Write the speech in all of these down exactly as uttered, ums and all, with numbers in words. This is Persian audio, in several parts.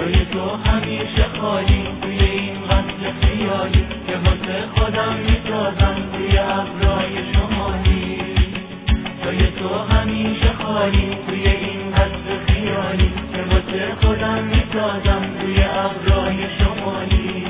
جای تو همیشه خالی توی این قصر خیالی که واسه خودم میسازم توی ابرای شمالی. جای تو همیشه خالی توی این قصر خیالی که واسه خودم میسازم توی ابرای شمالی.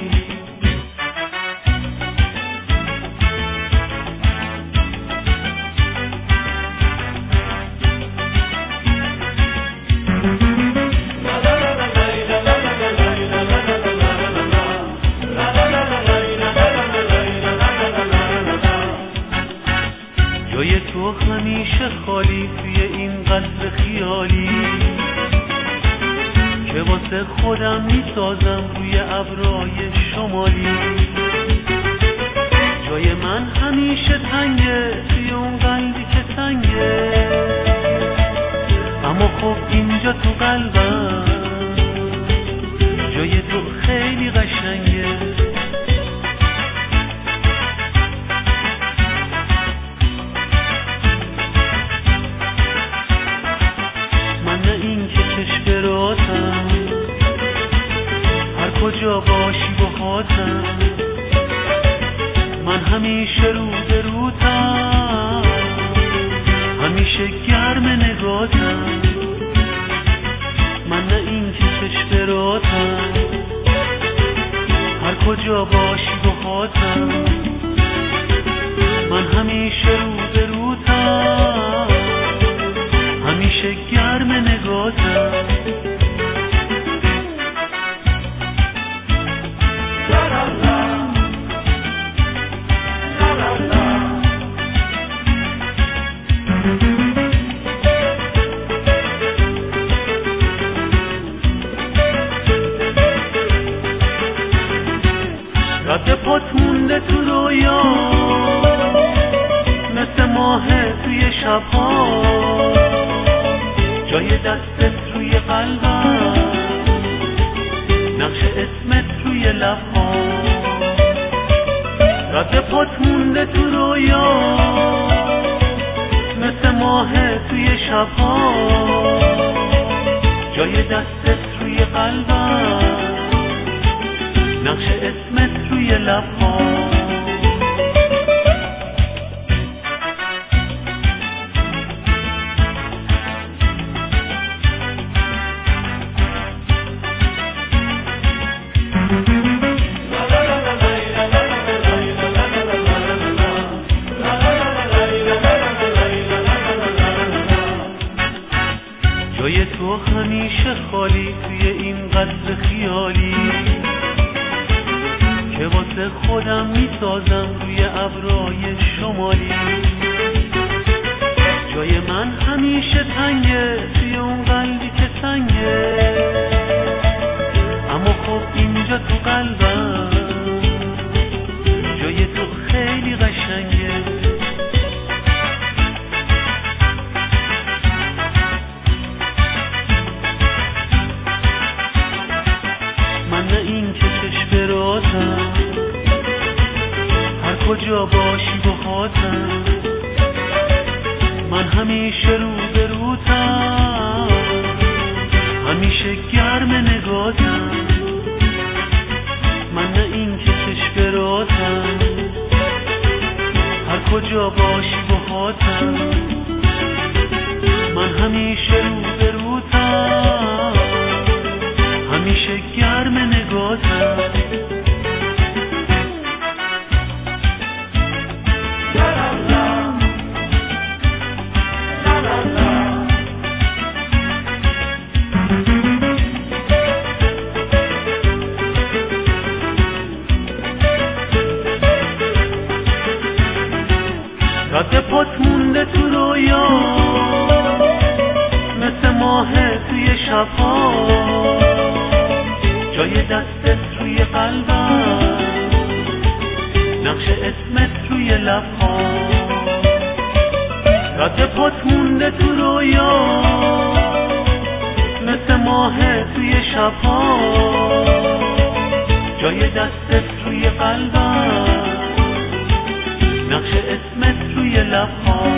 جای تو همیشه خالی توی این قصر خیالی که واسه خودم میسازم روی ابرای شمالی. جای من همیشه تنگه توی اون قلبی که تنگه، اما خب اینجا تو قلبم جای تو خیلی قشنگه. هر کجا باشی باهاتم، من همیشه رو به روتم، همیشه گرم نگاتم. من نه این که چشم راتم، هر کجا باشی باهاتم، من همیشه رو به روتم، همیشه گرم نگاتم. رد پات مونده تو رویا مثل ماه توی شبها، جای دستت روی قلبم، نقش اسمت روی لبها. رد پات مونده تو رویا مثل ماه توی شبها، جای دستت روی قلبم، نقش اسمت روی لبها. جای تو همیشه خالی توی این قصر خیالی که واسه خودم میسازم روی ابرای شمالی. جای من همیشه تنگه توی اون قلبی که تنگه، اما خب اینجا تو قلبم جای تو خیلی قشنگه. من نه این که چشم راتم، هر کجا باشی باهاتم، من همیشه رو به روتم، همیشه گرم نگاتم. من نه این که چشم راتم، هر کجا باشی باهاتم، من همیشه رو به روتم، همیشه گرم نگاتم. رد پات مونده تو رویا مثل ماه توی شبها، جای دستت روی قلبم، نقش اسمت روی لبها. رد پات مونده تو رویا مثل ماه توی شبها، جای دستت روی قلبم، نقش اسمت روی لبها.